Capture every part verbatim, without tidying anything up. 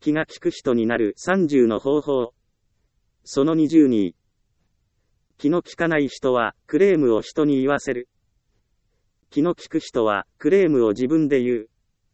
気が利く人になるさんじゅうの方法。そのにじゅうに。気の利かない人は、クレームを人に言わせる。気の利く人は、クレームを自分で言う。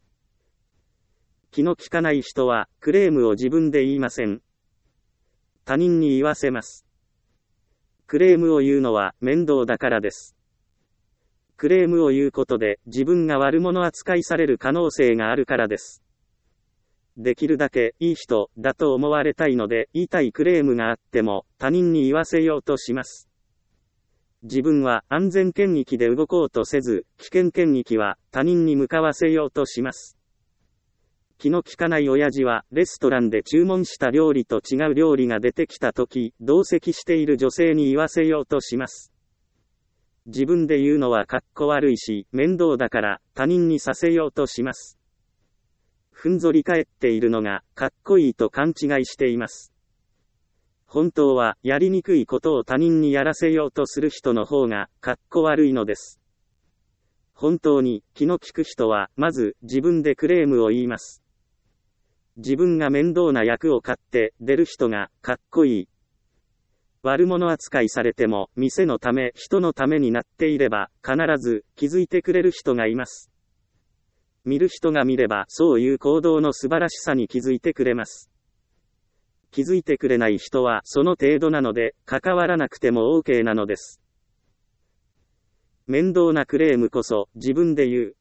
気の利かない人は、クレームを自分で言いません。他人に言わせます。クレームを言うのは面倒だからです。クレームを言うことで自分が悪者扱いされる可能性があるからです。できるだけいい人だと思われたいので、言いたいクレームがあっても他人に言わせようとします。自分は安全圏域で動こうとせず、危険圏域は他人に向かわせようとします。気の利かない親父は、レストランで注文した料理と違う料理が出てきたとき、同席している女性に言わせようとします。自分で言うのはかっこ悪いし、面倒だから他人にさせようとします。ふんぞり返っているのが、かっこいいと勘違いしています。本当は、やりにくいことを他人にやらせようとする人の方が、かっこ悪いのです。本当に、気の利く人は、まず、自分でクレームを言います。自分が面倒な役を買って出る人がかっこいい。悪者扱いされても店のため人のためになっていれば必ず気づいてくれる人がいます。見る人が見ればそういう行動の素晴らしさに気づいてくれます。気づいてくれない人はその程度なので関わらなくても OK なのです。面倒なクレームこそ自分で言う。